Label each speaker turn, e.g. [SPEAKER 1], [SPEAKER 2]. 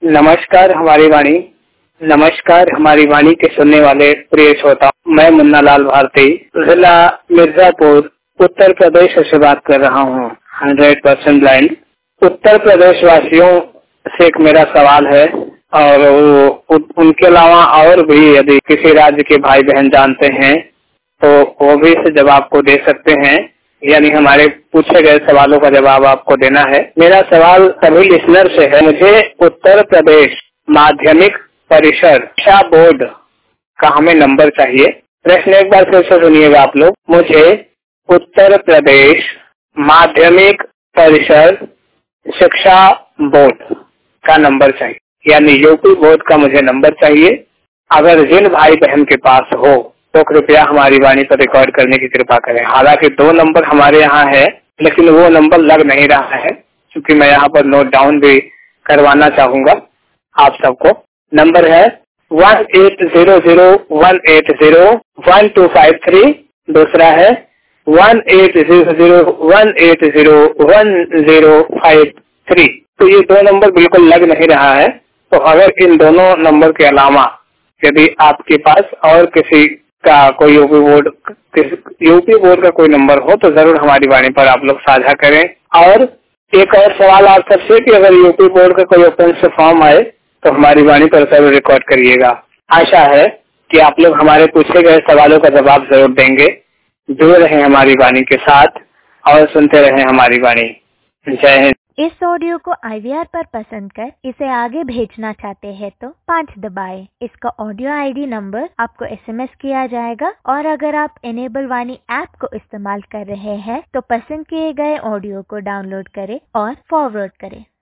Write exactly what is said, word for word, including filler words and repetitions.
[SPEAKER 1] नमस्कार हमारी वाणी नमस्कार हमारी वाणी के सुनने वाले प्रिय श्रोता, मैं मुन्ना लाल भारती जिला मिर्जापुर उत्तर प्रदेश से बात कर रहा हूँ। Hundred percent blind Uttar Pradesh वासियों से एक मेरा सवाल है और वो उनके अलावा और भी यदि किसी राज्य के भाई बहन जानते हैं तो वो भी इस जवाब को दे सकते हैं, यानी हमारे पूछे गए सवालों का जवाब आपको देना है। मेरा सवाल सभी लिसनर से है। मुझे उत्तर प्रदेश माध्यमिक परिषद शिक्षा बोर्ड का हमें नंबर चाहिए। प्रश्न एक बार फिर से सुनिएगा आप लोग। मुझे उत्तर प्रदेश माध्यमिक परिषद शिक्षा बोर्ड का नंबर चाहिए, यानी यूपी बोर्ड का मुझे नंबर चाहिए। अगर जिन भाई बहन के पास हो तो कृपया हमारी वाणी पर रिकॉर्ड करने की कृपा करें। हालांकि दो नंबर हमारे यहाँ है, लेकिन वो नंबर लग नहीं रहा है, क्योंकि मैं यहाँ पर नोट डाउन भी करवाना चाहूंगा आप सबको। नंबर है one eight zero zero one eight zero one two five three. दूसरा है one eight zero zero one eight zero one zero five three. तो ये दो नंबर बिल्कुल लग नहीं रहा है। तो अगर इन दोनों नंबर के अलावा यदि आपके पास और किसी का कोई यूपी बोर्ड यूपी बोर्ड का कोई नंबर हो तो जरूर हमारी वाणी पर आप लोग साझा करें। और एक और सवाल आप सबसे कि अगर यूपी बोर्ड का कोई ओपन से फॉर्म आए तो हमारी वाणी पर जरूर रिकॉर्ड करिएगा। आशा है कि आप लोग हमारे पूछे गए सवालों का जवाब जरूर देंगे। जुड़े रहें हमारी वाणी के साथ और सुनते रहें हमारी वाणी। जय हिंद।
[SPEAKER 2] इस ऑडियो को आई वी आर पर पसंद कर इसे आगे भेजना चाहते हैं तो पाँच दबाएं। इसका ऑडियो आई डी नंबर आपको एस एम एस किया जाएगा और अगर आप एनेबल वाणी ऐप को इस्तेमाल कर रहे हैं तो पसंद किए गए ऑडियो को डाउनलोड करें और फॉरवर्ड करें।